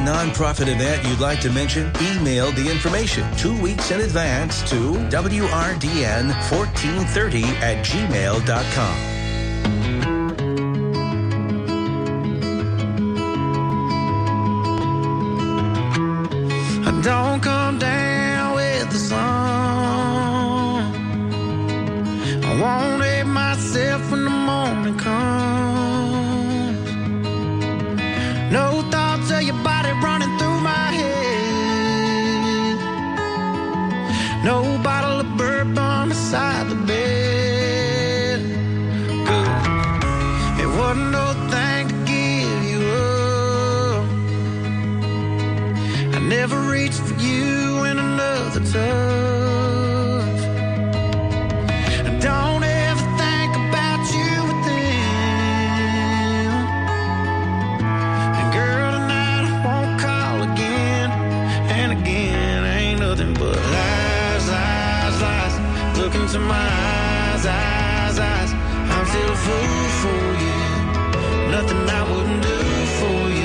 nonprofit event you'd like to mention? Email the information 2 weeks in advance to wrdn1430@gmail.com. Don't come down with the sun. I won't hate myself when the morning comes. No thoughts of your body running through my head. No bottle of bourbon beside the bed. It wasn't no thing to give you up. I never reached for you in another touch. Don't ever think about you with them. And girl, tonight I won't call again and again. Ain't nothing but lies, lies, lies. Look into my eyes, eyes, eyes. I'm still a fool for you. Nothing I wouldn't do for you.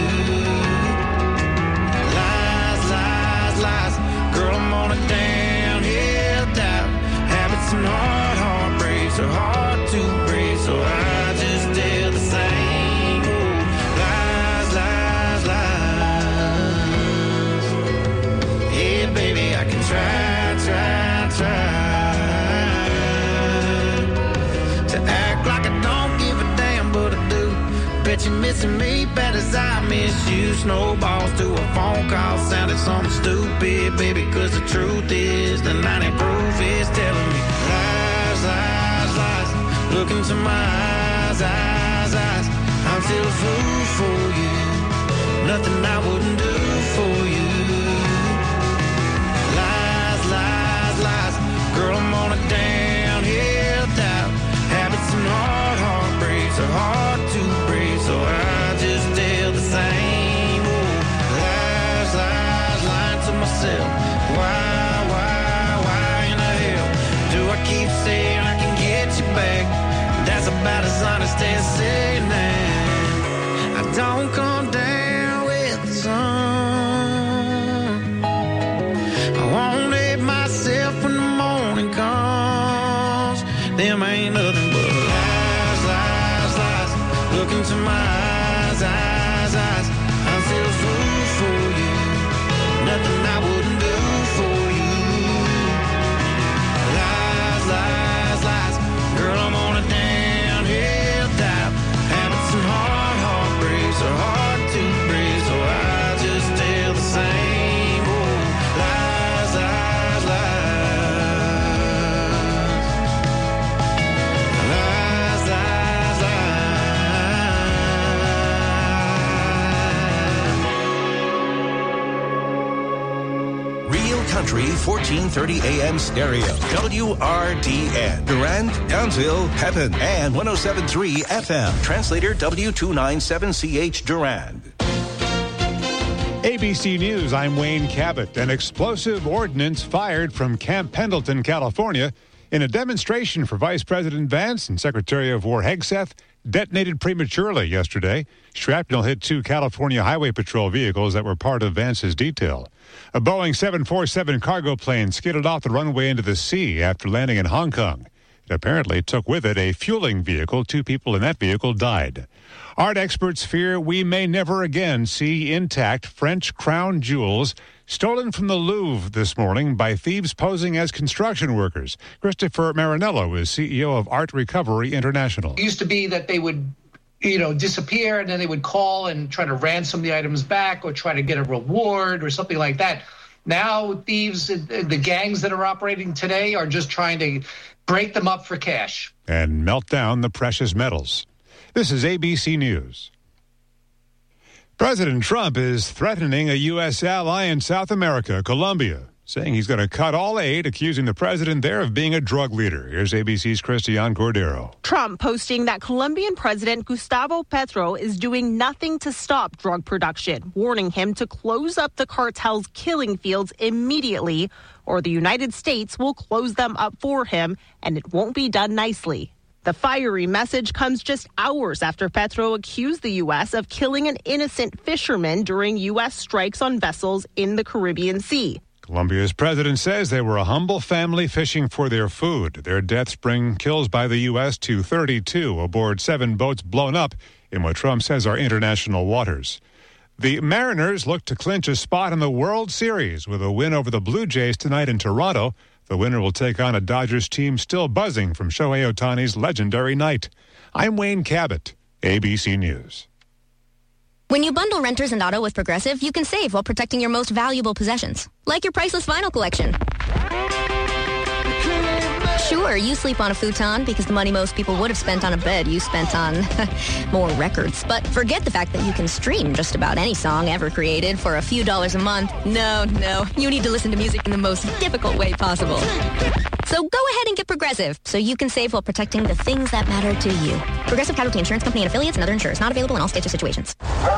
Lies. Girl, I'm on a downhill dive. Habits and heartbreaks are hard to break, so I just tell the same. Oh, lies, lies, lies. Yeah, baby, I can try to act like I don't give a damn, but I do. Bet you're missing me bad as I miss you. Snowballs to a phone call sounded something stupid, baby, cause the truth is the 90 proof is telling me lies, lies, lies. Look into my eyes, eyes, eyes. I'm still a fool for you. Nothing I wouldn't do for you. Lies, lies, lies. Girl, I'm on a downhill dive. Habits and heartbreaks are hard to break, so I just tell the same. Oh, lies, lies, lying to myself. Why in the hell do I keep saying I can get you back? That's about as honest as saying that. I don't come down with the sun. I won't hate myself when the morning comes. Them ain't nothing but lies, lies, lies. Look into my eyes, eyes, eyes. I'm still a fool for you. Nothing I wouldn't do for you. Lies, lies, lies. Girl, I'm on a downhill dive. Habits and heartbreaks are hard to break, so I just tell the same. Oh, lies, lies, lies. Lies, lies, lies. Real Country 1430 AM stereo. WRDN. Durand, Townsville, Pepin, and 107.3 FM. Translator W297CH Durand. ABC News, I'm Wayne Cabot. An explosive ordnance fired from Camp Pendleton, California, in a demonstration for Vice President Vance and Secretary of War Hegseth detonated prematurely yesterday. Shrapnel hit 2 California Highway Patrol vehicles that were part of Vance's detail. A Boeing 747 cargo plane skidded off the runway into the sea after landing in Hong Kong. It apparently took with it a fueling vehicle. 2 people in that vehicle died. Art experts fear we may never again see intact French crown jewels stolen from the Louvre this morning by thieves posing as construction workers. Christopher Marinello is CEO of Art Recovery International. It used to be that they would, disappear, and then they would call and try to ransom the items back or try to get a reward or something like that. Now thieves, the gangs that are operating today, are just trying to break them up for cash. And melt down the precious metals. This is ABC News. President Trump is threatening a U.S. ally in South America, Colombia, saying he's going to cut all aid, accusing the president there of being a drug leader. Here's ABC's Christiane Cordero. Trump posting that Colombian President Gustavo Petro is doing nothing to stop drug production, warning him to close up the cartel's killing fields immediately, or the United States will close them up for him, and it won't be done nicely. The fiery message comes just hours after Petro accused the U.S. of killing an innocent fisherman during U.S. strikes on vessels in the Caribbean Sea. Colombia's president says they were a humble family fishing for their food. Their deaths bring kills by the U.S. to 32 aboard 7 boats blown up in what Trump says are international waters. The Mariners look to clinch a spot in the World Series with a win over the Blue Jays tonight in Toronto. The winner will take on a Dodgers team still buzzing from Shohei Ohtani's legendary night. I'm Wayne Cabot, ABC News. When you bundle renters and auto with Progressive, you can save while protecting your most valuable possessions, like your priceless vinyl collection. Sure, you sleep on a futon because the money most people would have spent on a bed you spent on more records. But forget the fact that you can stream just about any song ever created for a few dollars a month. No, you need to listen to music in the most difficult way possible. So go ahead and get Progressive so you can save while protecting the things that matter to you. Progressive Casualty Insurance Company and affiliates and other insurers. Not available in all states or situations.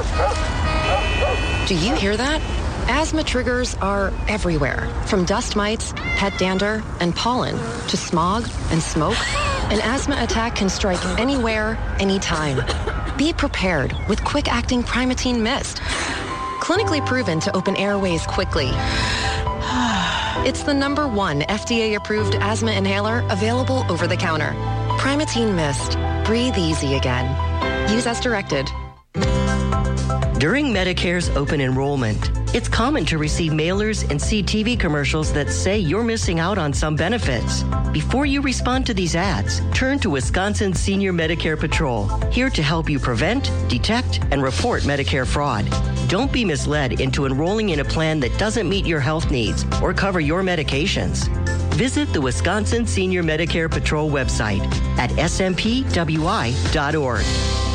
Do you hear that? Asthma triggers are everywhere, from dust mites, pet dander, and pollen, to smog and smoke. An asthma attack can strike anywhere, anytime. Be prepared with quick-acting Primatene Mist. Clinically proven to open airways quickly. It's the #1 FDA-approved asthma inhaler available over the counter. Primatene Mist. Breathe easy again. Use as directed. During Medicare's open enrollment, it's common to receive mailers and see TV commercials that say you're missing out on some benefits. Before you respond to these ads, turn to Wisconsin Senior Medicare Patrol, here to help you prevent, detect, and report Medicare fraud. Don't be misled into enrolling in a plan that doesn't meet your health needs or cover your medications. Visit the Wisconsin Senior Medicare Patrol website at smpwi.org.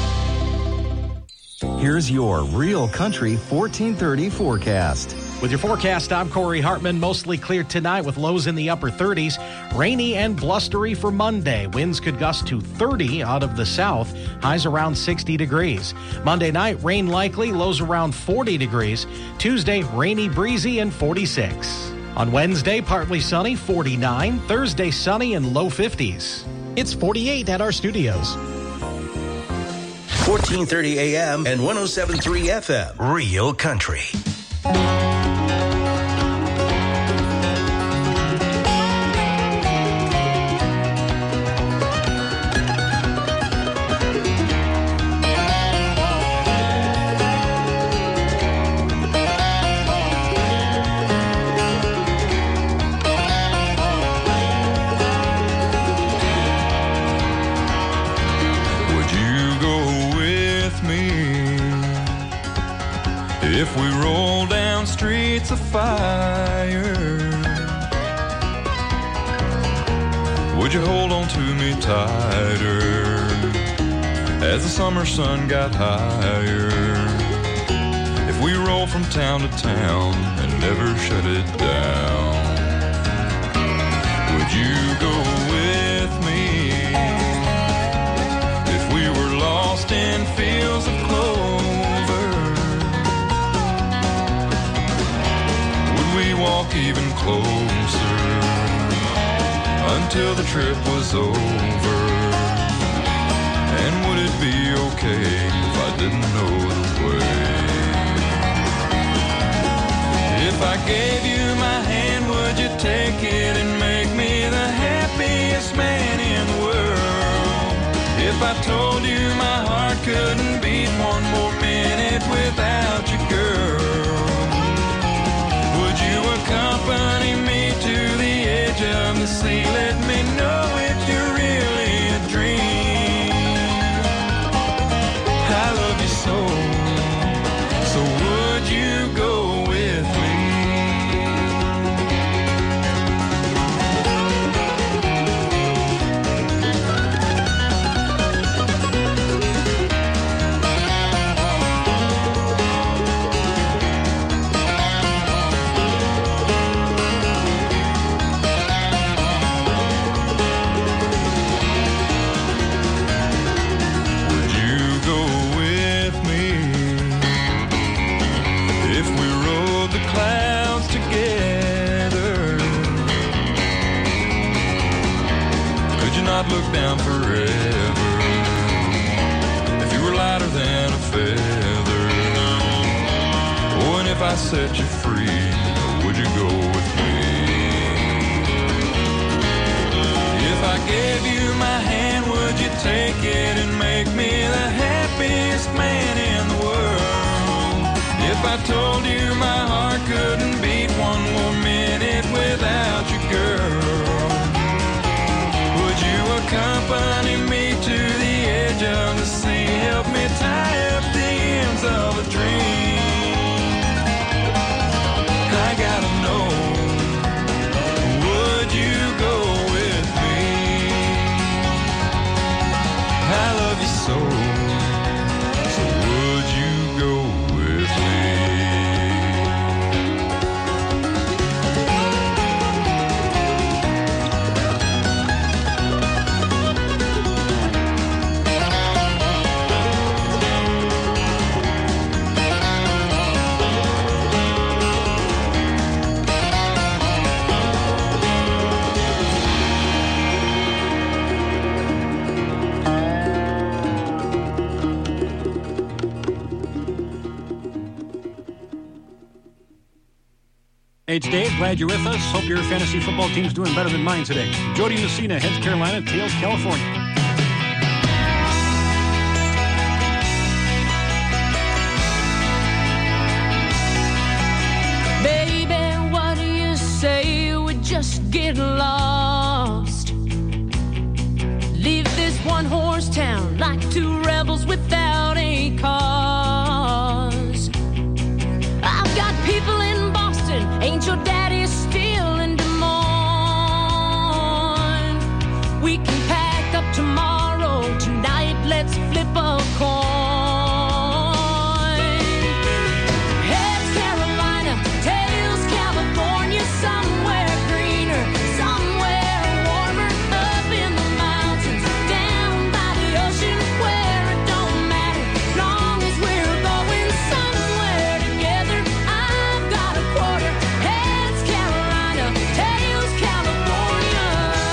Here's your Real Country 1430 forecast. With your forecast, I'm Corey Hartman. Mostly clear tonight with lows in the upper 30s. Rainy and blustery for Monday. Winds could gust to 30 out of the south. Highs around 60 degrees. Monday night, rain likely. Lows around 40 degrees. Tuesday, rainy, breezy, and 46. On Wednesday, partly sunny, 49. Thursday, sunny and low 50s. It's 48 at our studios. 1430 AM and 107.3 FM. Real Country. If we roll down streets of fire, would you hold on to me tighter as the summer sun got higher? If we roll from town to town and never shut it down, would you go with me? If we were lost in fields of clover, we walk even closer until the trip was over? And would it be okay if I didn't know the way? If I gave you my hand, would you take it and make me the happiest man in the world? If I told you my heart couldn't beat one more minute without you, girl, accompany me to the edge of the sea? Let me know if you're really a dream. I love you so would you go with me? set you free. Would you go with me? If I gave you my hand, would you take it and make me the happiest man in the world? If I told you my heart couldn't beat one more minute without you, girl, would you accompany me to the edge of the sea? Help me tie up the ends of a dream. I gotta know, would you go with me? I love you so, so would you go with me? Hey, it's Dave. Glad you're with us. Hope your fantasy football team's doing better than mine today. Jody Messina, Heads Carolina, Tails California. Baby, what do you say we just get lost? Leave this one-horse town like two rebels without a cause. I've got people in Boston, ain't your daddy still in Des Moines? We can pack up tomorrow, tonight let's flip a coin. Heads Carolina, tails California, somewhere greener, somewhere warmer, up in the mountains, down by the ocean, where it don't matter, long as we're going somewhere together. I've got a quarter. Heads Carolina, tails California.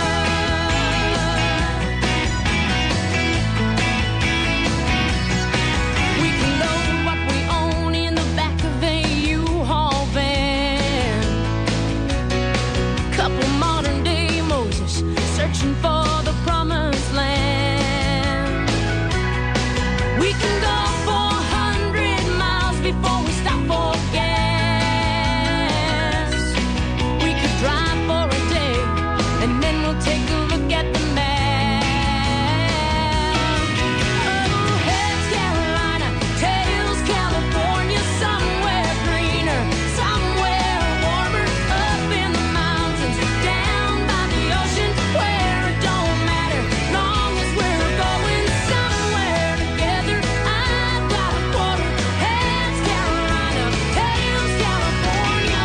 We can load what we own in the back of a U-Haul van. Couple modern day Moses searching for the promised land. We can go 400 miles before we stop for gas. We could drive for a day and then we'll take a look at the map. Oh, heads Carolina, tails California, somewhere greener, somewhere warmer, up in the mountains, down by the ocean, where it don't matter, long as we're going somewhere together. I've got a quarter. Heads Carolina, tails California.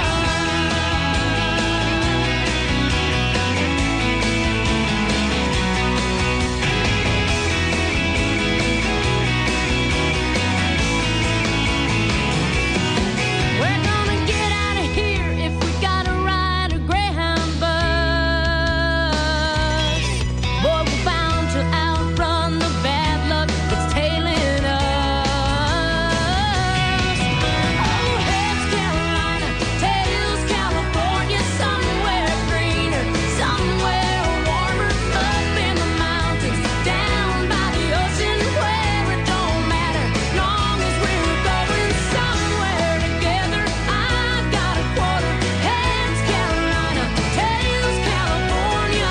We're gonna get out of here if we gotta ride a Greyhound bus. Boy, we're bound to outrun the bad luck that's tailing us. Oh, heads Carolina, tails California, somewhere greener, somewhere warmer, up in the mountains, down by the ocean, where it don't matter, long as we're going somewhere together. I've got a quarter. Heads Carolina, tails California.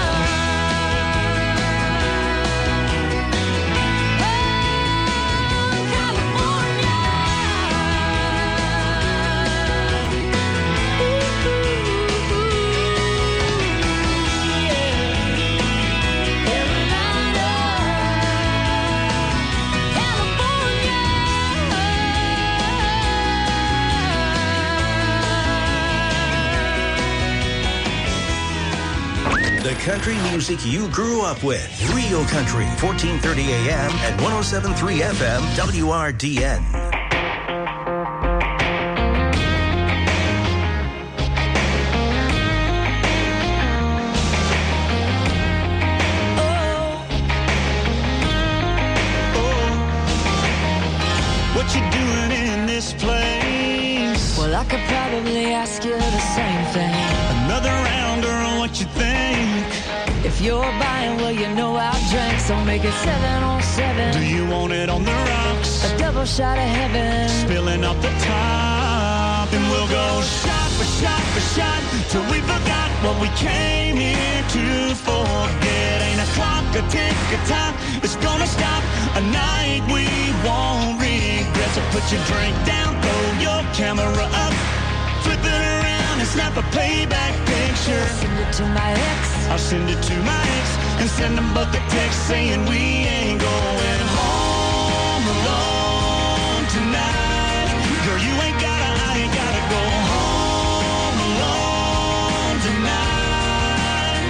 The country music you grew up with. Real Country, 1430 AM and 107.3 FM, WRDN. What you doing in this place? Well, I could probably ask you the same thing. Another round, girl, what you think? If you're buying, well, you know I'll drink, so make it 7 on 7. Do you want it on the rocks? A double shot of heaven, Spilling off the top, and we'll go shot for shot for shot till we forgot what we came here to forget. Ain't a clock, a tick, a time it's gonna stop. A night we won't regret. So put your drink down, throw your camera up, flip it around and snap a playback picture. send it to my ex. I'll send it to my ex and send them both a text saying we ain't going home alone tonight. Girl, you ain't gotta, I ain't gotta go home alone tonight.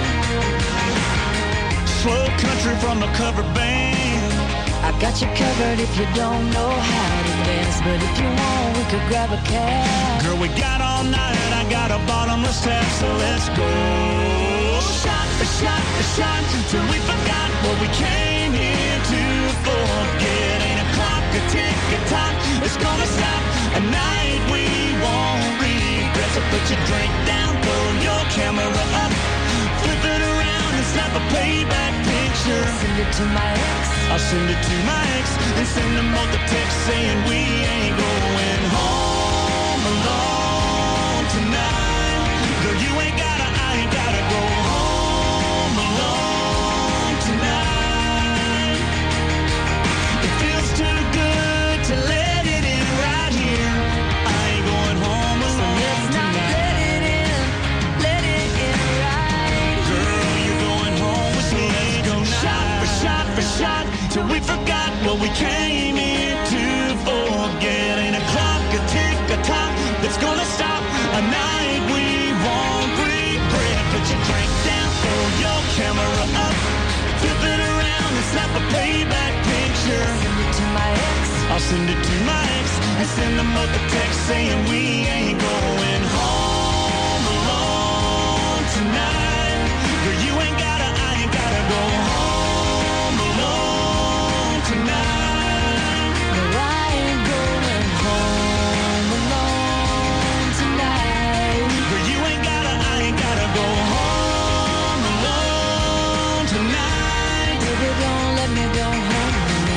Slow country from a cover band. I got you covered if you don't know how to dance, but if you want, we could grab a cab. Girl, we got all night, I got a bottomless tap, so let's go. Shot for shot for shot till we forgot what we came here to forget. Ain't a clock, a tick, a time it's gonna stop. A night we won't regret. So put your drink down, throw your camera up, flip it around and snap a playback picture. Send it to my ex. I'll send it to my ex and send them both a text saying we ain't going home alone tonight. Girl, you ain't gotta, I ain't gotta go home alone tonight. It feels too good to let it in right here. I ain't going home alone Let's not tonight. let it in right. Girl, you're going home with me. Let's go shot for shot for shot till we forgot what we came here to forget. Ain't a clock, a tick, a time that's gonna stop. A night we won't regret. Put your drink down, throw your camera up, flip it around and snap a playback picture. Send it to my ex. I'll send it to my ex and send them both a text saying we ain't going home alone tonight. Girl, you ain't gotta, I ain't gotta go home alone tonight. No, I ain't going home alone tonight. Girl, you ain't gotta, I ain't gotta go home alone tonight. Baby, don't let me go home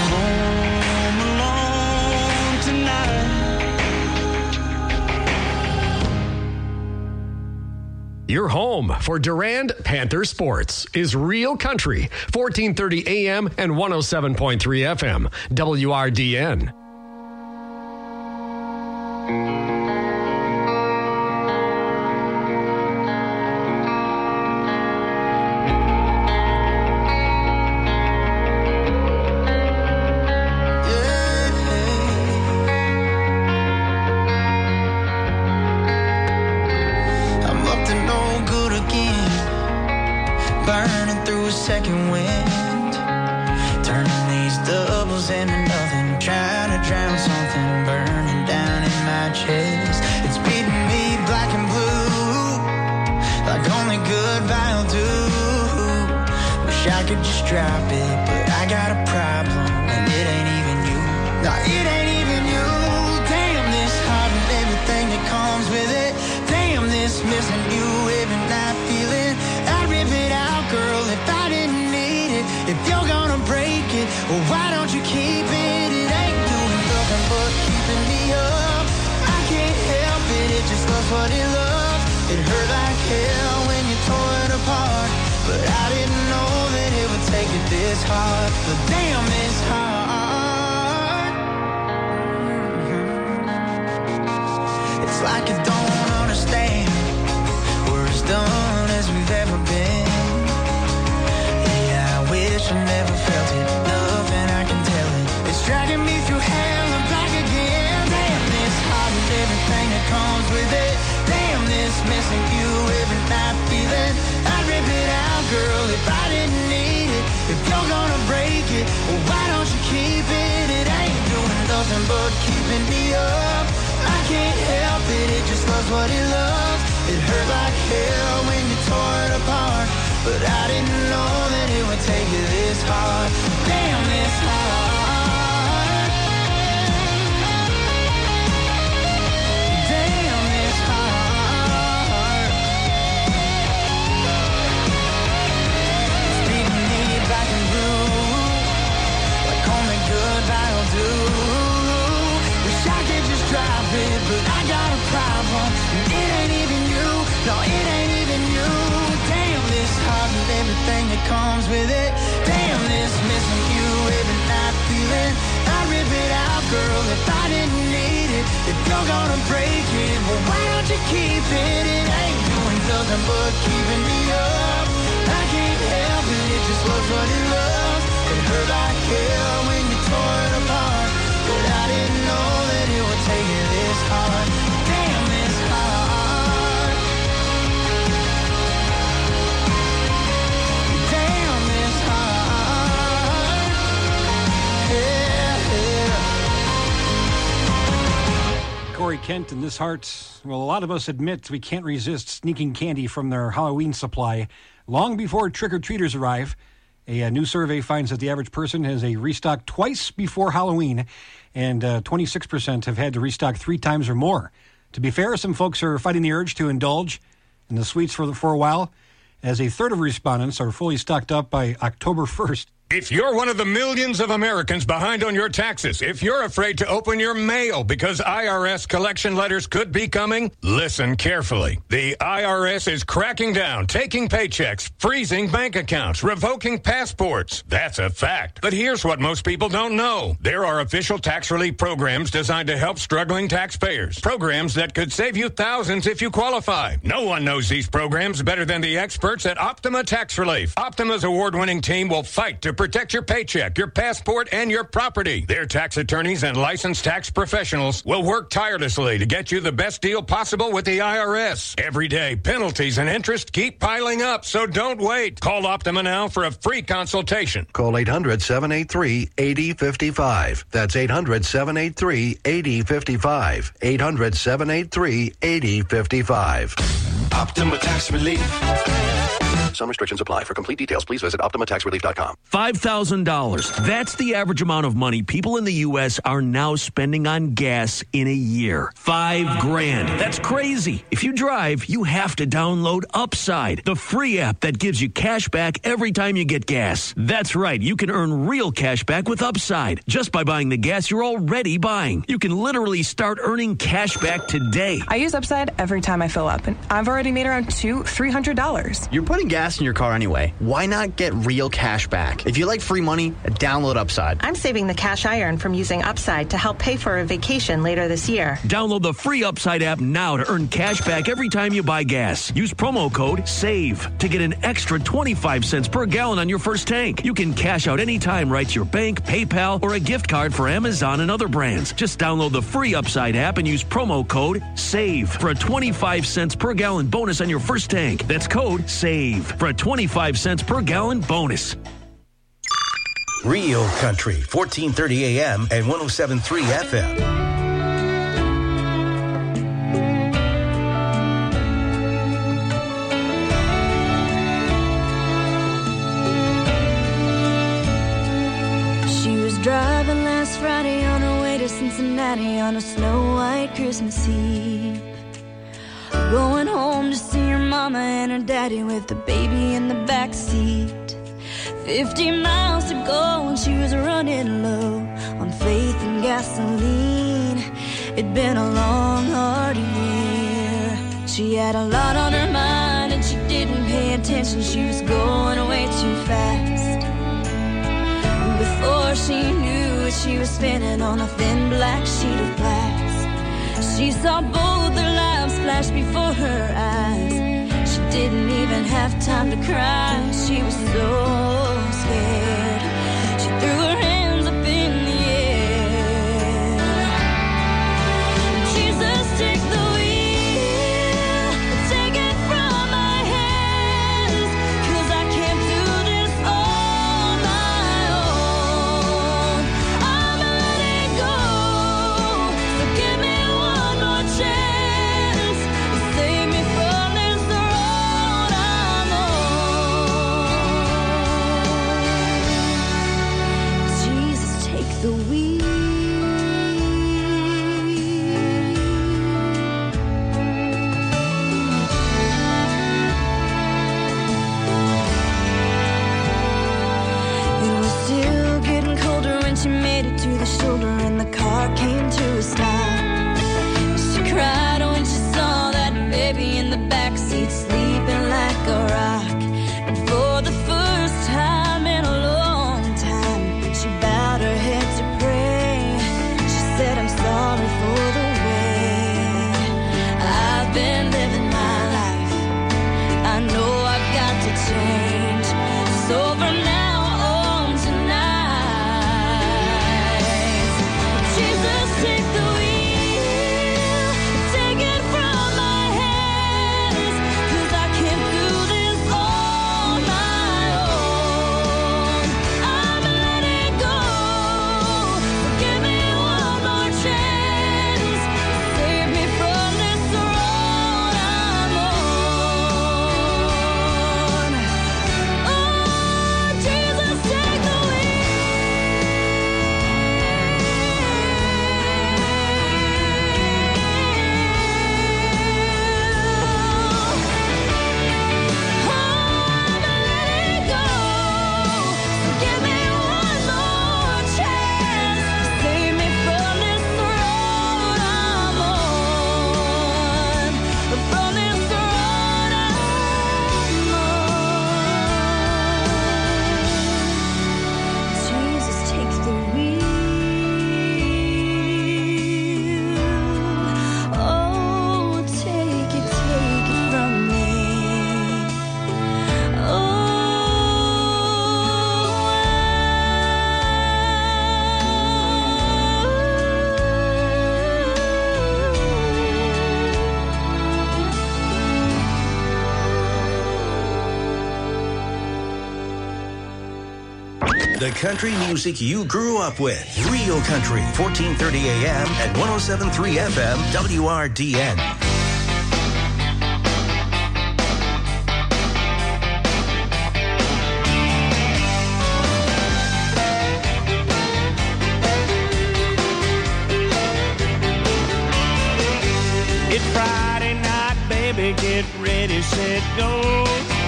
alone tonight. Your home for Durand Panther Sports is Real Country, 1430 AM and 107.3 FM, WRDN. I'm up to no good again, burning through a second wind, turning these doubles into nothing, trying to drown something burning down in my chest. It's beating me black and blue, like only good vinyl do. Wish I could just drop it, but I got a problem, and it ain't even you. No, it ain't even you. Damn, this heart and everything that comes with it. Damn, this missing you every night feeling. I'd rip it out, girl, if I didn't need it. If you're gonna break it, well, why don't you keep it? It ain't doing nothing but keeping me up. I can't help it, it just loves what it loves. It hurt like hell when you tore it apart, but I didn't know that it would take it this hard. But damn, it's hard. It's like you don't understand. We're as done as we've ever been. Yeah, I wish I never felt it. Nothing I can tell it. It's dragging me through hell and back again. Damn, this heart and everything that comes with it. Damn, this missing you every night feeling. I'd rip it out, girl, if I didn't need it. If you're gonna break it, well, why don't you keep it? It ain't doing nothing but keeping me up. I can't help it, it just loves what it loves. It hurt like hell when you tore it apart, but I didn't know that it would take you this hard. Damn, this hard. Damn, it, but I got a problem. And it ain't even you, no, it ain't even you. Damn, this heart and everything that comes with it. Damn, this missing you every night feeling. I'd rip it out, girl, if I didn't need it. If you're gonna break it, well, why don't you keep it? It ain't doing nothing but keeping me up. I can't help it, it just loves what it loves. It hurt like hell when you tore it apart. But I didn't know that it would take it this hard. Damn, this hard. Damn, this hard. Yeah, yeah. Corey Kent and This Heart. Well, a lot of us admit we can't resist sneaking candy from their Halloween supply long before trick-or-treaters arrive. A new survey finds that the average person has a restock twice before Halloween, and 26% have had to restock 3 times or more. To be fair, some folks are fighting the urge to indulge in the sweets for a while, as a third of respondents are fully stocked up by October 1st. If you're one of the millions of Americans behind on your taxes, if you're afraid to open your mail because IRS collection letters could be coming, listen carefully. The IRS is cracking down, taking paychecks, freezing bank accounts, revoking passports. That's a fact. But here's what most people don't know. There are official tax relief programs designed to help struggling taxpayers. Programs that could save you thousands if you qualify. No one knows these programs better than the experts at Optima Tax Relief. Optima's award-winning team will fight to protect your paycheck, your passport, and your property. Their tax attorneys and licensed tax professionals will work tirelessly to get you the best deal possible with the IRS. Every day, penalties and interest keep piling up, so don't wait. Call Optima now for a free consultation. Call 800-783-8055. That's 800-783-8055. 800-783-8055. Optima Tax Relief. Some restrictions apply. For complete details, please visit OptimaTaxRelief.com. $5,000. That's the average amount of money people in the U.S. are now spending on gas in a year. $5,000. That's crazy. If you drive, you have to download Upside, the free app that gives you cash back every time you get gas. That's right. You can earn real cash back with Upside just by buying the gas you're already buying. You can literally start earning cash back today. I use Upside every time I fill up, and I've already made around $200-$300. You're putting gas in your car anyway. Why not get real cash back? If you like free money, download Upside. I'm saving the cash I earn from using Upside to help pay for a vacation later this year. Download the free Upside app now to earn cash back every time you buy gas. Use promo code SAVE to get an extra 25 cents per gallon on your first tank. You can cash out anytime right to your bank, PayPal, or a gift card for Amazon and other brands. Just download the free Upside app and use promo code SAVE for a 25 cents per gallon bonus on your first tank. That's code SAVE for a 25 cents per gallon bonus. Real Country, 1430 AM and 107.3 FM. She was driving last Friday on her way to Cincinnati on a snow-white Christmas Eve. Going home to see her mama and her daddy with the baby in the back seat. 50 miles to go and she was running low on faith and gasoline. It'd been a long, hard year. She had a lot on her mind and she didn't pay attention. She was going way too fast. And before she knew it, she was spinning on a thin black sheet of glass. She saw both their lives flash before her eyes. She didn't even have time to cry. She was so scared. She threw her hands up in the air. Jesus, take the wheel. Take it from my hands. 'Cause I can't do this on my own. I'm letting go. So give me one more chance. Save me from this road I'm on. Jesus, take the wheel. It was still getting colder when she made it to the shoulder and the car came to a stop. cried when she saw that baby in the backseat sleeping like a rock. And for the first time in a long time, she bowed her head to pray. She said, I'm sorry for the way I've been living my life. I know I've got to change. So from now on tonight, Jesus, take the wheel, take it from my hands, 'cause I can't do this on my own. I'm letting go. Give me one more chance. Save me from this road I'm on. Oh, Jesus, take the give me one more chance. Save me from this road I'm on. From this road I'm on. Jesus, take the wheel. Oh, take it from me. The country music you grew up with. Real Country, 1430 AM and 107.3 FM, WRDN. It's Friday night, baby, get ready, set, go.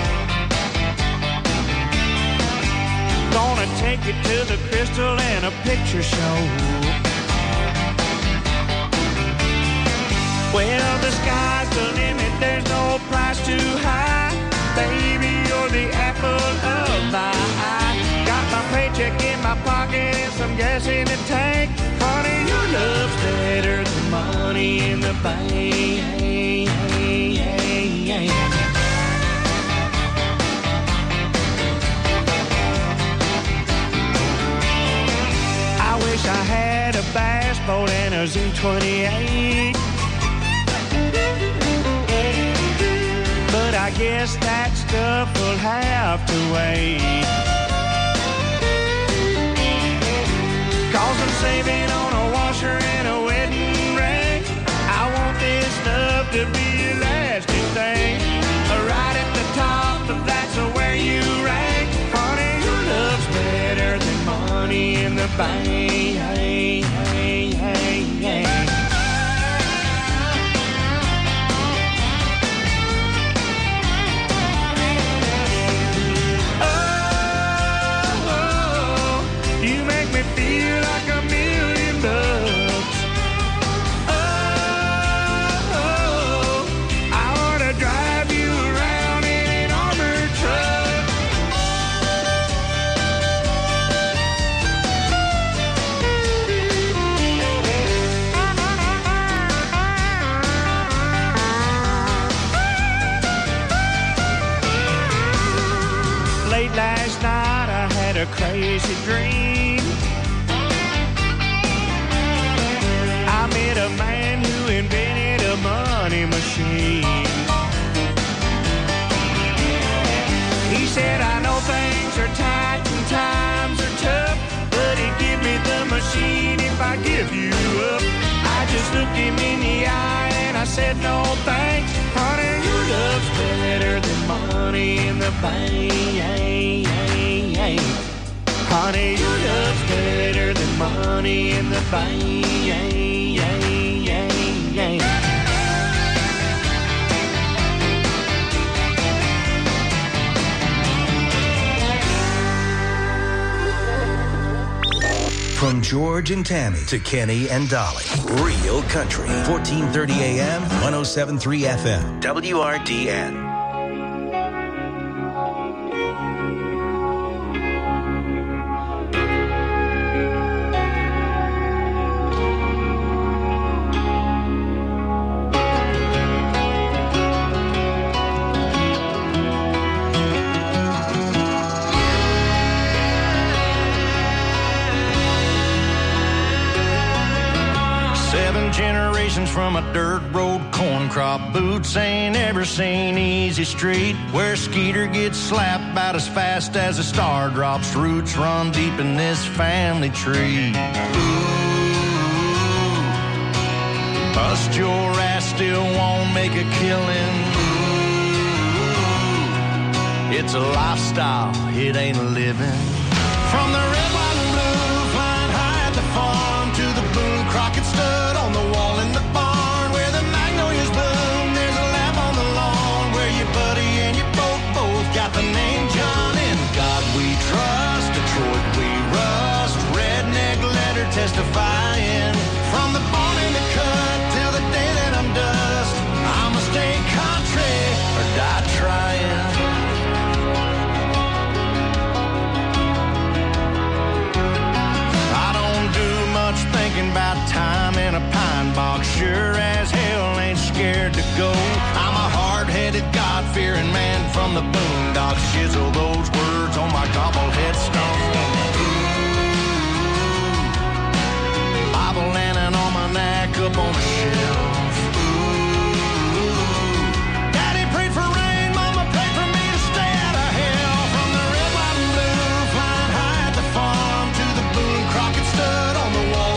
Gonna take you to the Crystal and a picture show. Well, the sky's the limit, there's no price too high. Baby, you're the apple of my eye. Got my paycheck in my pocket and some gas in the tank. Honey, your love's better than money in the bank. I wish I had a bass boat and a Z28. But I guess that stuff will have to wait. 'Cause I'm saving on a washer and a wedding ring. I want this stuff to be a lasting thing. Right at the top, that's where you rank. Honey, your love's better than money in the bank. You make me feel like $1 million. I ought to drive you around in an armored truck. Late last night I had a crazy dream. I met a man who invented a money machine. He said, I know things are tight and times are tough, but he'd give me the machine if I give you up. I just looked him in the eye and I said, no thanks. Honey, your love's better than money in the bank. Honey, your love's better than money in the bank. From George and Tammy to Kenny and Dolly. Real Country. 1430 AM, 107.3 FM. WRDN. Generations from a dirt road corn crop. Boots ain't ever seen easy street where Skeeter gets slapped about as fast as a star drops. Roots run deep in this family tree. Ooh, bust your ass, still won't make a killing. Ooh, it's a lifestyle, it ain't a living. From the red, white, and blue, flying high at the farm to the Boone Crockett stud on the wall in the barn where the magnolias bloom. There's a lamp on the lawn where your buddy and your both got the name John. In God we trust, Detroit we rust, redneck letter testifying. From the barn in the cut till the day that I'm dust, I'ma stay country or die trying. Thinking about time in a pine box, sure as hell ain't scared to go. I'm a hard-headed, God-fearing man from the boondocks. Chisel those words on my gobblehead stone. Ooh, Bible and an almanac up on the shelf. Ooh, Daddy prayed for rain, Mama prayed for me to stay out of hell. From the red, white, and blue, flying high at the farm to the Boone Crockett stud on the wall.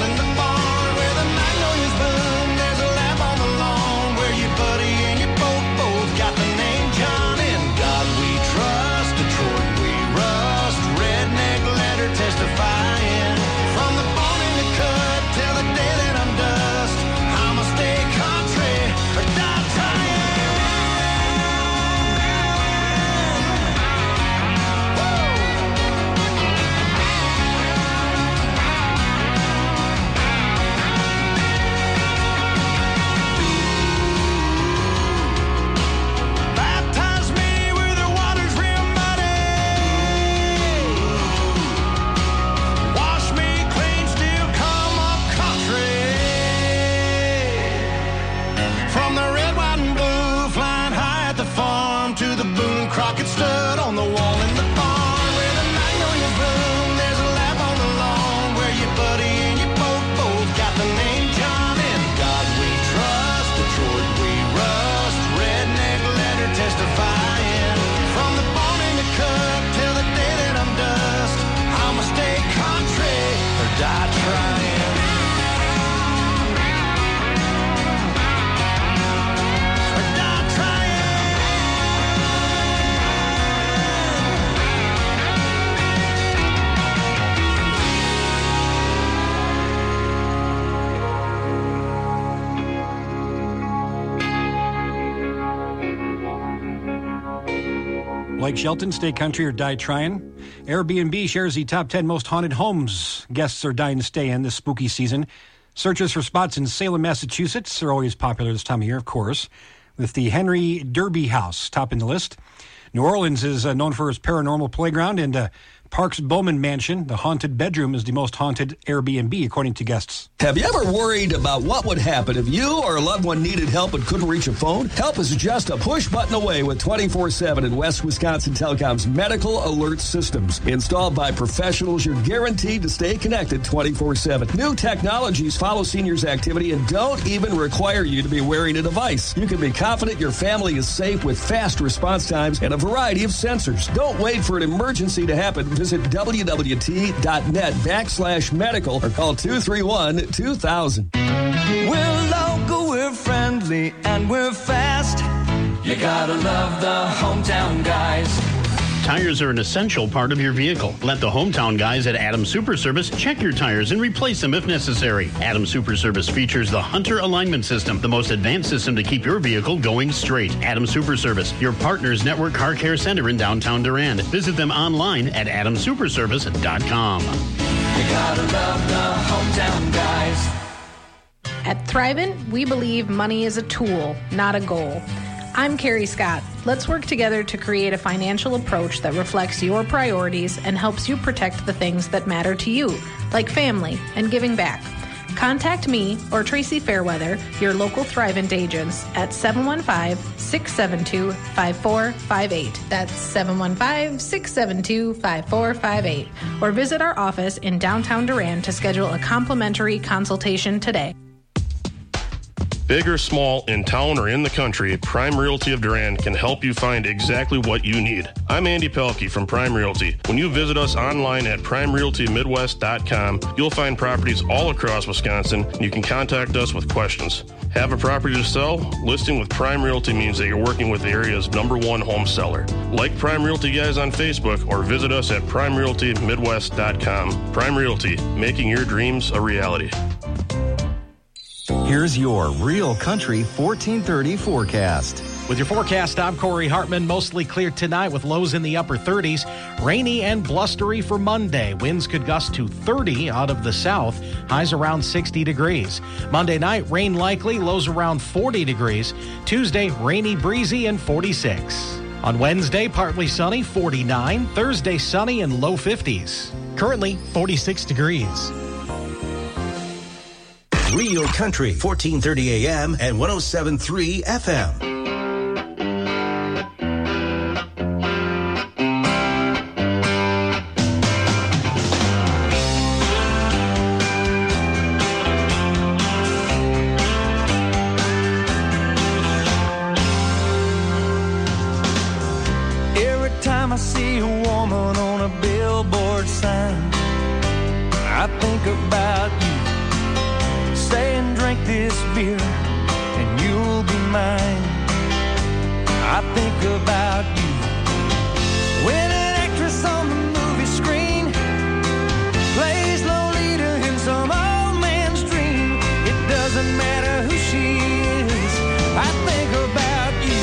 Testifying from the barn in the cut till the day that I'm dust. I'ma stay country or die Baptize me where the water's real muddy. From the red, white, and blue, flying high at the farm to the Boone Crockett stud on the wall in the barn where the magnolias bloom. There's a lamp on the lawn where your buddy and your both got the name John. In God we trust, Detroit we rust, redneck letter testifying. From the barn in the cut till the day that I'm dust, I'ma stay country or die trying. Blake Shelton, stay country or die trying. Airbnb shares the top 10 most haunted homes guests are dying to stay in this spooky season. Searches for spots in Salem, Massachusetts are always popular this time of year, of course, with the Henry Derby House topping the list. New Orleans is known for its paranormal playground, and Parks Bowman Mansion, the haunted bedroom, is the most haunted Airbnb, according to guests. Have you ever worried about what would happen if you or a loved one needed help and couldn't reach a phone? Help is just a push button away with 24/7 in West Wisconsin Telecom's medical alert systems. Installed by professionals, you're guaranteed to stay connected 24/7. New technologies follow seniors' activity and don't even require you to be wearing a device. You can be confident your family is safe with fast response times and a variety of sensors. Don't wait for an emergency to happen. Visit www.net/medical or call 231-2000. We're local, we're friendly, and we're fast. You gotta love the hometown guys. Tires are an essential part of your vehicle. Let the hometown guys at Adams Super Service check your tires and replace them if necessary. Adams Super Service features the Hunter Alignment System, the most advanced system to keep your vehicle going straight. Adams Super Service, your partner's network car care center in downtown Durand. Visit them online at adamsuperservice.com. You gotta love the hometown guys. At Thrivent, we believe money is a tool, not a goal. I'm Carrie Scott. Let's work together to create a financial approach that reflects your priorities and helps you protect the things that matter to you, like family and giving back. Contact me or Tracy Fairweather, your local Thrivent agents, at 715-672-5458. That's 715-672-5458. Or visit our office in downtown Durand to schedule a complimentary consultation today. Big or small, in town or in the country, Prime Realty of Durand can help you find exactly what you need. I'm Andy Pelkey from Prime Realty. When you visit us online at primerealtymidwest.com, you'll find properties all across Wisconsin, and you can contact us with questions. Have a property to sell? Listing with Prime Realty means that you're working with the area's #1 home seller. Like Prime Realty guys on Facebook or visit us at primerealtymidwest.com. Prime Realty, making your dreams a reality. Here's your Real Country 1430 forecast. With your forecast, I'm Corey Hartman. Mostly clear tonight with lows in the upper 30s. Rainy and blustery for Monday. Winds could gust to 30 out of the south. Highs around 60 degrees. Monday night, rain likely. Lows around 40 degrees. Tuesday, rainy, breezy, and 46. On Wednesday, partly sunny, 49. Thursday, sunny and low 50s. Currently, 46 degrees. Real Country, 1430 AM and 107.3 FM. Every time I see a woman on a billboard sign, I think about you. Saying drink this beer and you'll be mine. I think about you. When an actress on the movie screen plays Lolita in some old man's dream, it doesn't matter who she is, I think about you.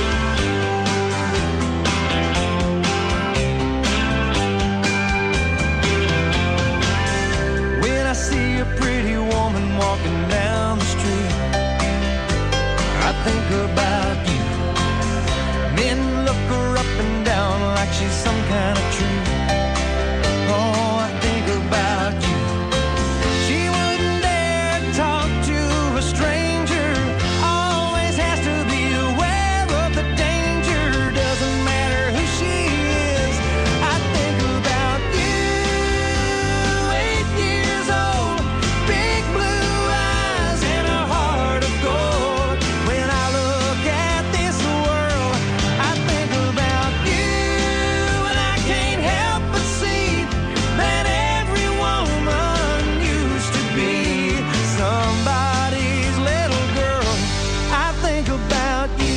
When I see a pretty woman walking down the street, I think about you. Men look her up and down like she's some kind of treat. Oh, I think about you. She wouldn't dare talk to a stranger, always has to be aware of the danger. Doesn't matter who she is, I think about you. 8 years old, big blue eyes and a heart of gold. When I look at this world, I think about you, and I can't help but see that every woman used to be somebody's little girl. I think about you.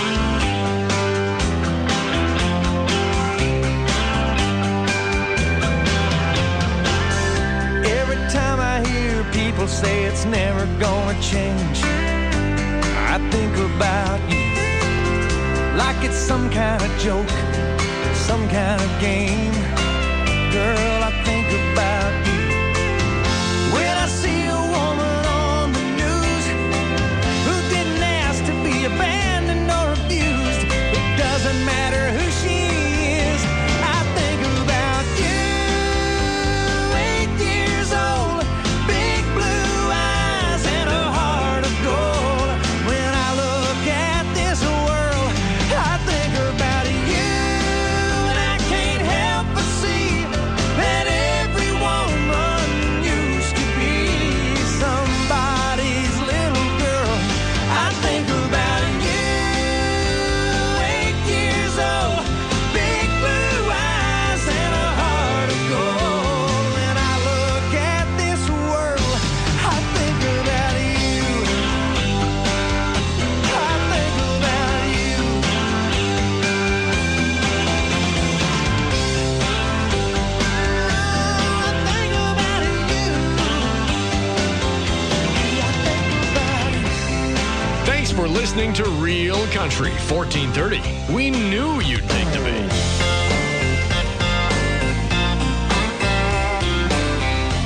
Every time I hear people say it's never gonna change, I think about you. Like it's some kind of joke, some kind of game. Girl, I think about you. When I see a woman on the news who didn't ask to be abandoned or abused, it doesn't matter who she is, I think about you. 8 years old, big blue eyes and a heart of gold. When I look at this world, I think about you, and I can't help but see that every woman used to be somebody's little girl. I think about you. 8 years old, big blue eyes and a heart of gold. When I look at this world, I think about you. I think about you. Thanks for listening to Real Country 1430. We knew you'd take the bait.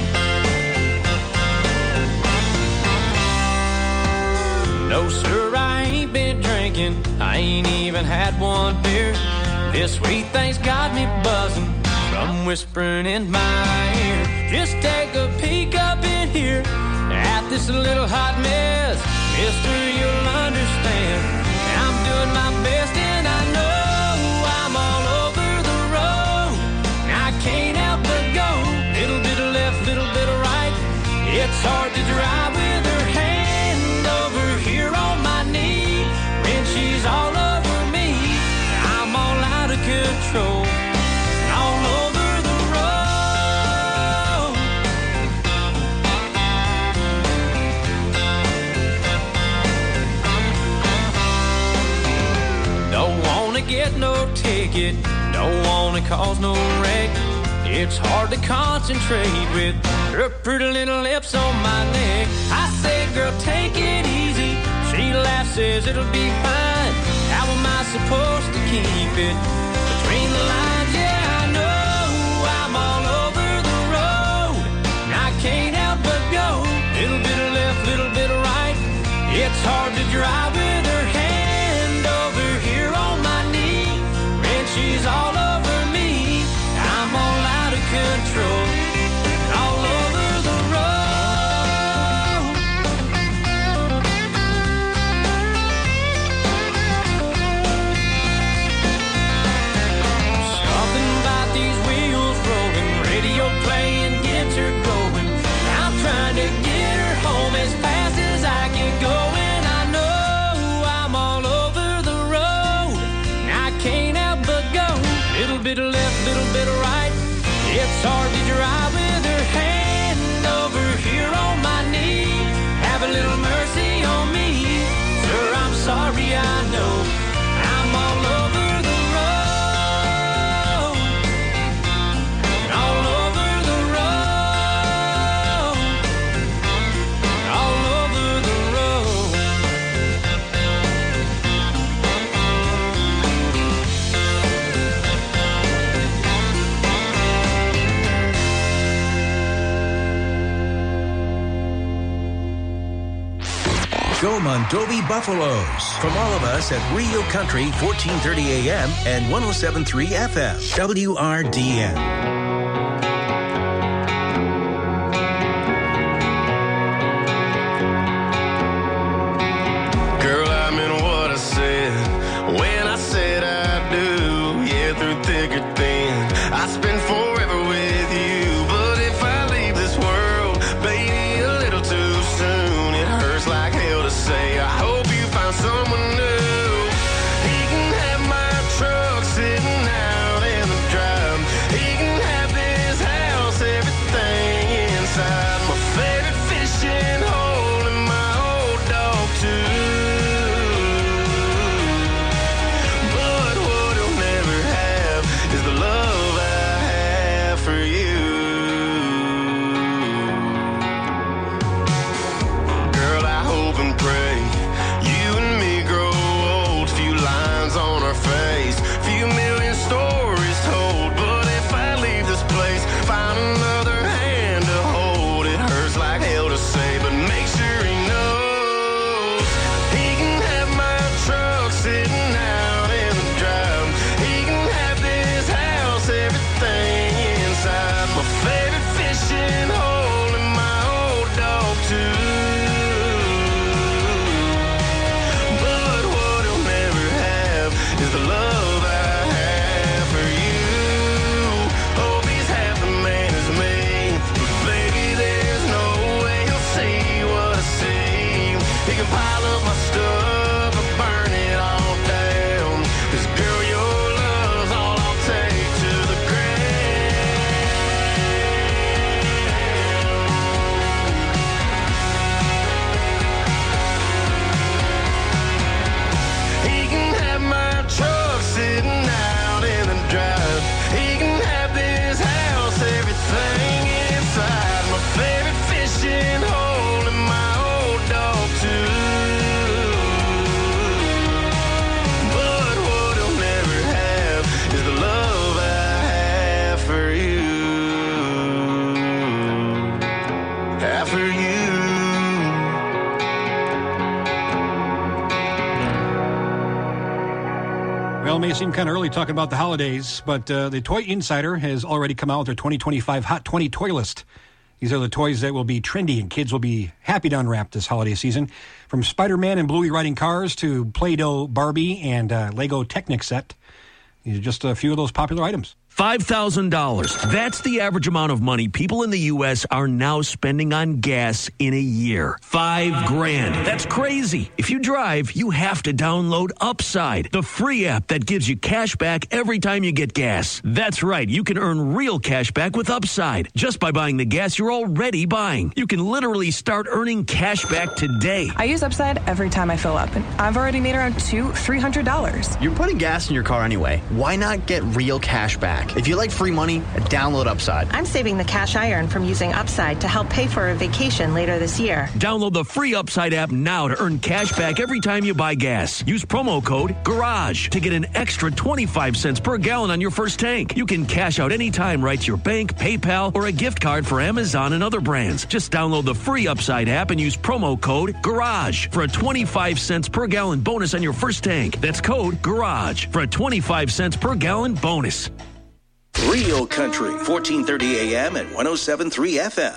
and I ain't even had one beer. This sweet thing's got me buzzing from whispering in my ear. Just take a peek up in here at this little hot mess. Mister, you'll understand I'm doing my best, and I know I'm all over the road. I can't help but go little bit of left, little bit of right. It's hard to drive with her hand over here on my knee when she's all over me. I'm all out of control, all over the road. Don't wanna get no ticket, don't wanna cause no wreck. It's hard to concentrate with her pretty little lips on my neck. I say, girl, take it easy. She laughs, says it'll be fine. How am I supposed to keep it between the lines? Yeah, I know I'm all over the road. I can't help but go little bit of left, little bit of right. It's hard to drive with her hand over here on my knee when she's all over me. I'm all out of control, all over the road. Something about these wheels rolling, radio playing gets her going. I'm trying to get her home as fast as I can go, and I know I'm all over the road. I can't help but go little bit of left, little bit of right. It's hard to drive with her hand over here on my knee. Have a little mercy on me, sir, I'm sorry, I know I'm all over the road, all over the road, all over the road. Go Mondovi Buffaloes. From all of us at Rio Country, 1430 AM and 107.3 FM. WRDN. Girl, I meant what I said when I said I do. Yeah, through thick or thin, I spend forever with you. But if I leave this world, baby, a little too soon, it hurts like hell to say. I hope you find someone new. He can have my truck sitting out in the drive. He can have this house, everything inside. My favorite fishing hole and my old dog too. But what he'll never have is the love I have for you. Girl, I hope and pray you and me grow old. Few lines on our face, few million stories told. But if I leave this place, find another hand to hold. It hurts like hell to say, but make sure he knows he can have my truck sitting out in the drive. He can have this house, everything inside. My favorite fishing hole and my old dog too. But what he'll never have is the love I have for you. Hope he's half the man as me, but baby, there's no way he'll see may seem kind of early talking about the holidays, but the Toy Insider has already come out with their 2025 Hot 20 Toy List. These are the toys that will be trendy and kids will be happy to unwrap this holiday season. From Spider-Man and Bluey riding cars to Play-Doh Barbie and Lego Technic set. These are just a few of those popular items. $5,000. That's the average amount of money people in the U.S. are now spending on gas in a year. $5,000. That's crazy. If you drive, you have to download Upside, the free app that gives you cash back every time you get gas. That's right. You can earn real cash back with Upside just by buying the gas you're already buying. You can literally start earning cash back today. I use Upside every time I fill up, and I've already made around $300. You're putting gas in your car anyway. Why not get real cash back? If you like free money, download Upside. I'm saving the cash I earn from using Upside to help pay for a vacation later this year. Download the free Upside app now to earn cash back every time you buy gas. Use promo code GARAGE to get an extra 25 cents per gallon on your first tank. You can cash out anytime right to your bank, PayPal, or a gift card for Amazon and other brands. Just download the free Upside app and use promo code GARAGE for a 25 cents per gallon bonus on your first tank. That's code GARAGE for a 25 cents per gallon bonus. Real Country, 1430 AM and 107.3 FM.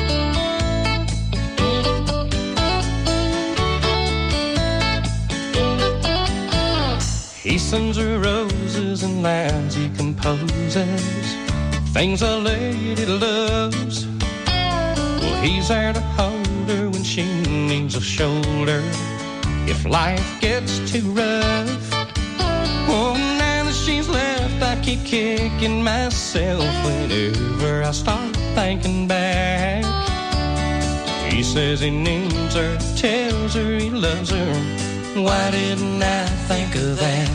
He sends her roses and lines he composes, things a lady loves. Well, he's there to hold her when she needs a shoulder, if life gets too rough. Oh, now that she's left, I keep kicking myself whenever I start thinking back. He says he needs her, tells her he loves her. Why didn't I think of that?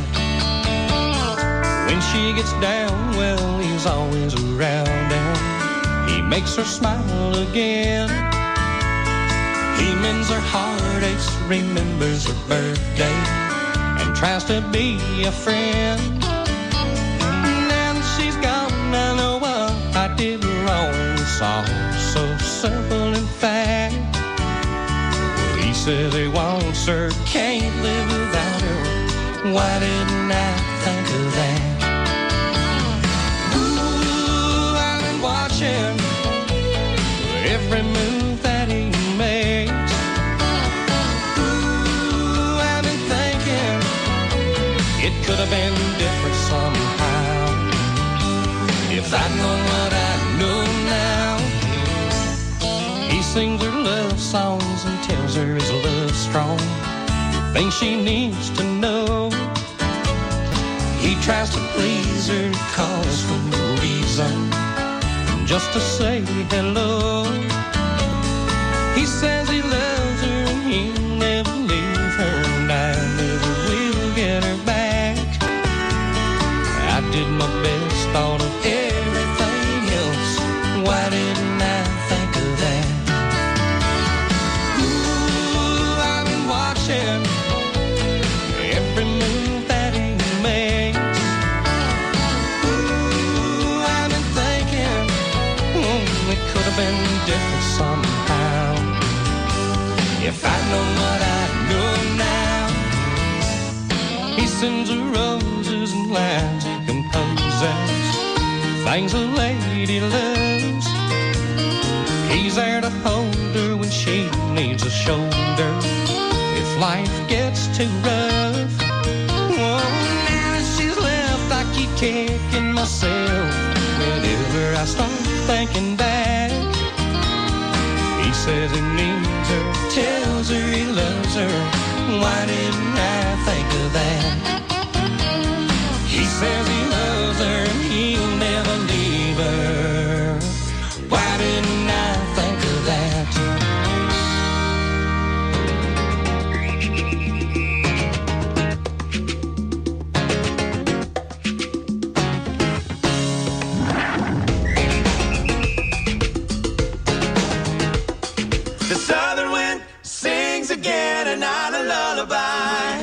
When she gets down, well, he's always around and he makes her smile again. He mends her heartaches, remembers her birthday, and tries to be a friend. Now that she's gone, I know what I did wrong. It's all so simple in fact. Well, he says he wants her, can't live without her. Why didn't I think of that? Ooh, I've been watching every move that he makes. It could have been different somehow if I'd known what I know now. He sings her love songs and tells her his love's strong, things she needs to know. He tries to please her, calls for no reason, just to say hello. He says he loves her and he'll never leave her, and I never will get her back. I did my best, thought of everything else. Why didn't I think of that? Ooh, I've been watching every move that he makes. Ooh, I've been thinking, it could have been different somehow if I'd known what I know now. He sends her roses and lines he composes, things a lady loves. He's there to hold her when she needs a shoulder, if life gets too rough. Oh, now that she's left, I keep kicking myself whenever I start thinking back. He says he needs her, tells her he loves her. Why didn't I think of that? He says he loves her and he'll never leave her. Why didn't I think of that? The southern wind sings again, another lullaby.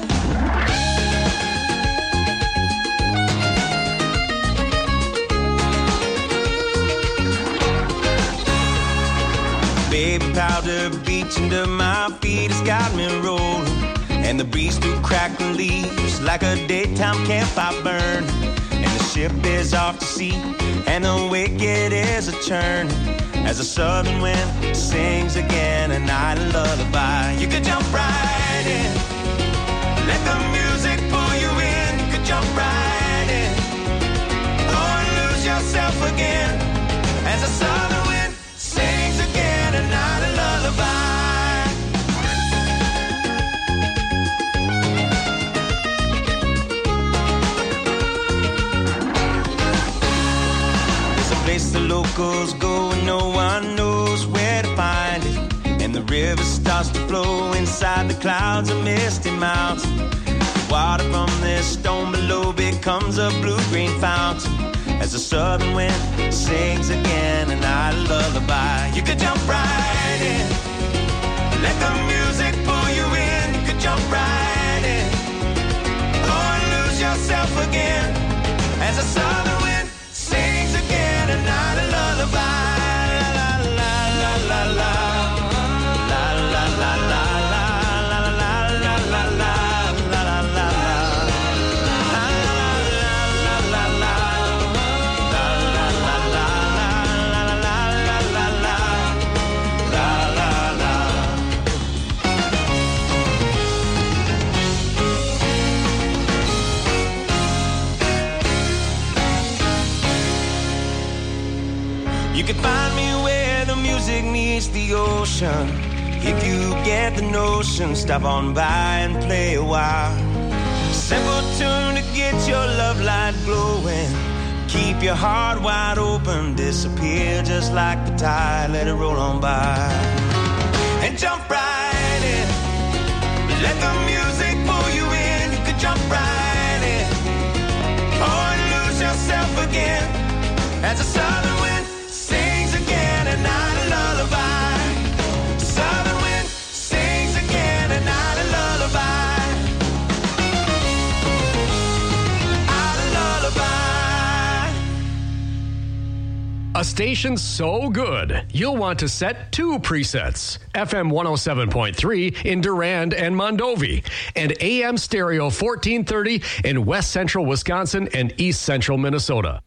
Baby powder beach under my feet has got me rolling, And the breeze through crackling leaves like a daytime campfire burn. And the ship is off to sea, and the wicked is a churn. As the southern wind sings again a night lullaby. You could jump right in, let the music pull you in. You could jump right in, or lose yourself again. As the southern wind sings again a night lullaby. Place the locals go and no one knows where to find it. And the river starts to flow inside the clouds of misty mountain. The water from this stone below becomes a blue-green fountain. As the southern wind sings again a night lullaby. You could jump right in, let the music pull you in. You could jump right in, or lose yourself again. As the southern wind sings again a night a lullaby. La la la la la la la la la la la la la la la. You can find me where the music meets the ocean. If you get the notion, stop on by and play a while. Simple tune to get your love light glowing. Keep your heart wide open, disappear just like the tide, let it roll on by. And jump right in, let the music pull you in. You could jump right in, or lose yourself again. As the southern wind sings again a night a lullaby. The southern wind sings again a night a lullaby. A lullaby. A station so good, you'll want to set 2 presets. FM 107.3 in Durand and Mondovi, and AM stereo 1430 in West Central Wisconsin and East Central Minnesota.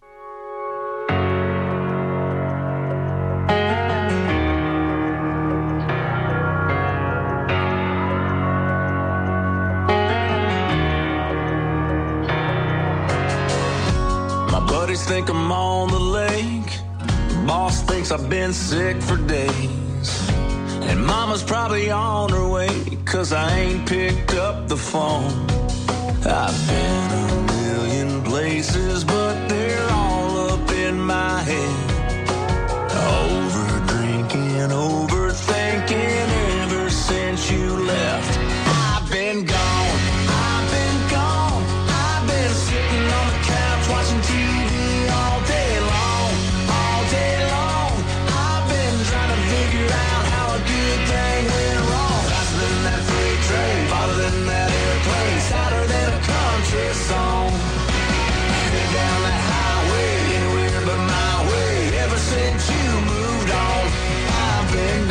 Think I'm on the lake. Boss thinks I've been sick for days. And mama's probably on her way, 'cause I ain't picked up the phone. I've been a million places, but they're all up in my head. Over drinking, overthinking ever since you left. I've been gone, I've been gone. I've been sitting on the couch watching TV all day long, all day long. I've been trying to figure out how a good thing went wrong. Faster than that freight train, farther than that airplane, sadder than a country song. Headed down that highway, anywhere but my way. Ever since you moved on, I've been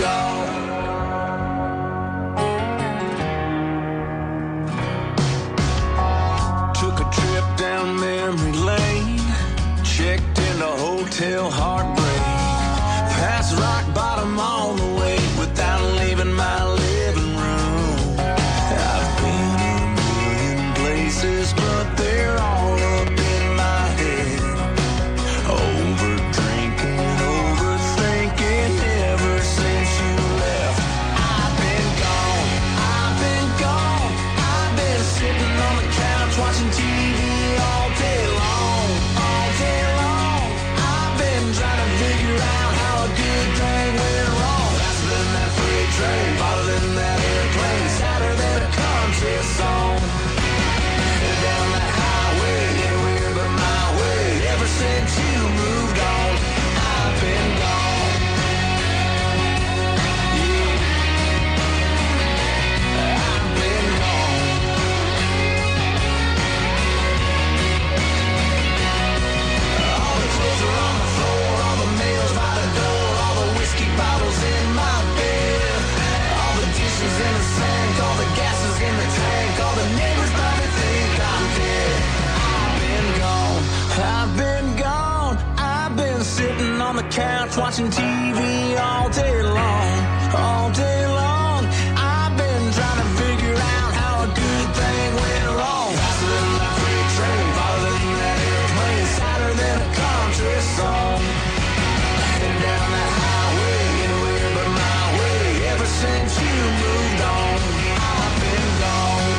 couch watching TV all day long, all day long. I've been trying to figure out how a good thing went wrong. Faster than my freight train, farther than that airplane, sadder than a country song. Heading down that highway, anywhere but my way. Ever since you moved on, I've been gone.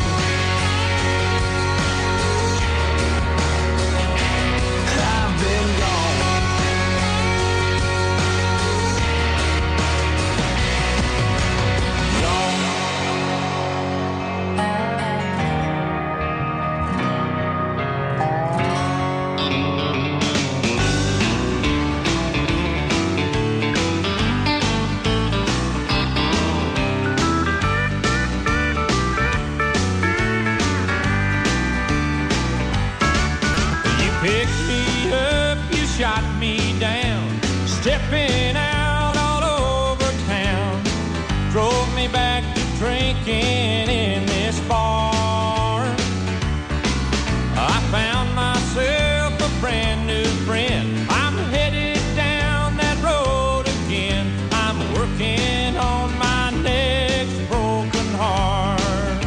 I've been gone. Shot me down, stepping out all over town, drove me back to drinking in this bar. I found myself a brand new friend. I'm headed down that road again. I'm working on my next broken heart.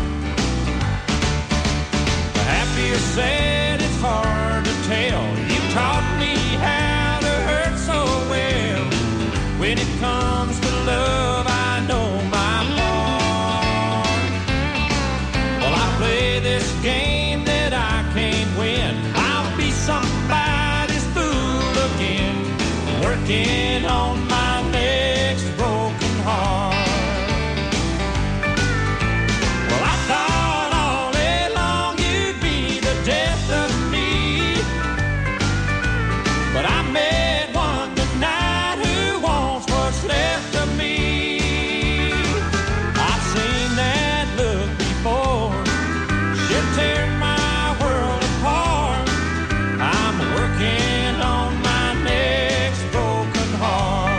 Happy or sad, it's hard to tell. You taught me how to hurt so well. When it comes to love, I know my part. Well, I play this game that I can't win. I'll be somebody's fool again, working on my next broken heart. Well, I thought all day long you'd be the death of me, but I met one tonight who wants what's left of me. I've seen that look before. She'll tear my world apart. I'm working on my next broken heart.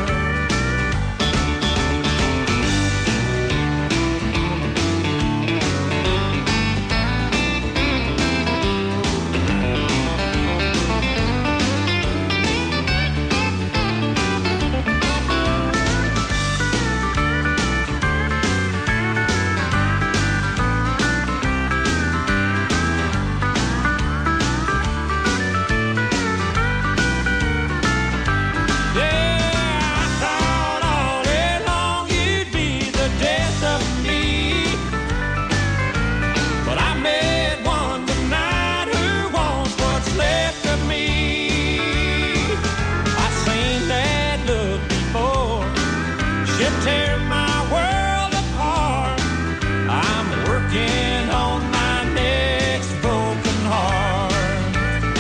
Tear my world apart. I'm working on my next broken heart.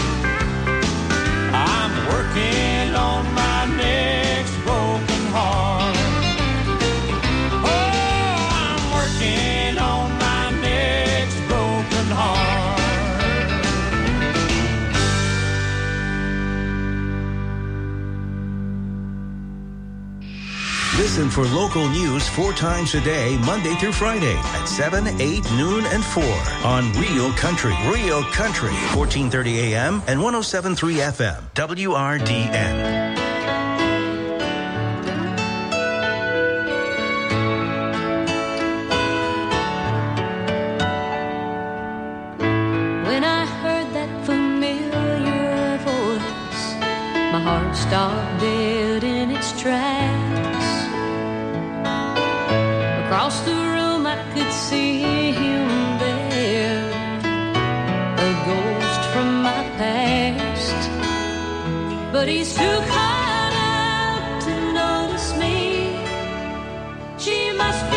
I'm working on my next broken heart. Oh, I'm working on my next broken heart. Listen for local news 4 times a day, Monday through Friday at 7, 8, noon, and 4 on Real Country. Real Country, 1430 AM and 107.3 FM, WRDN. When I heard that familiar voice, my heart stopped dead in its tracks. Across the room I could see him there, a ghost from my past. But he's too kind out to notice me. She must be